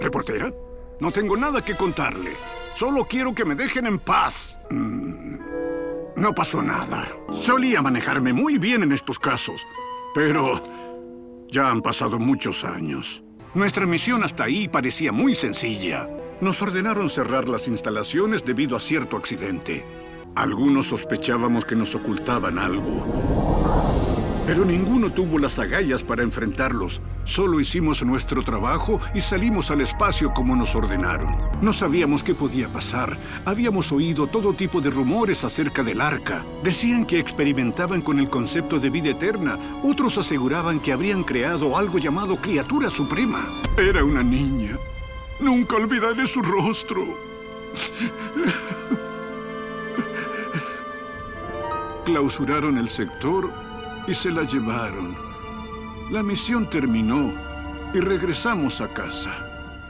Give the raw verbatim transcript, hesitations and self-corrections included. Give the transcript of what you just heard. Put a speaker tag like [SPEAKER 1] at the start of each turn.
[SPEAKER 1] ¿Reportera? No tengo nada que contarle. Solo quiero que me dejen en paz. Mm, no pasó nada. Solía manejarme muy bien en estos casos. Pero ya han pasado muchos años. Nuestra misión hasta ahí parecía muy sencilla. Nos ordenaron cerrar las instalaciones debido a cierto accidente. Algunos sospechábamos que nos ocultaban algo. Pero ninguno tuvo las agallas para enfrentarlos. Solo hicimos nuestro trabajo y salimos al espacio como nos ordenaron. No sabíamos qué podía pasar. Habíamos oído todo tipo de rumores acerca del Arca. Decían que experimentaban con el concepto de vida eterna. Otros aseguraban que habrían creado algo llamado criatura suprema. Era una niña. Nunca olvidaré su rostro. Clausuraron el sector y se la llevaron. La misión terminó y regresamos a casa.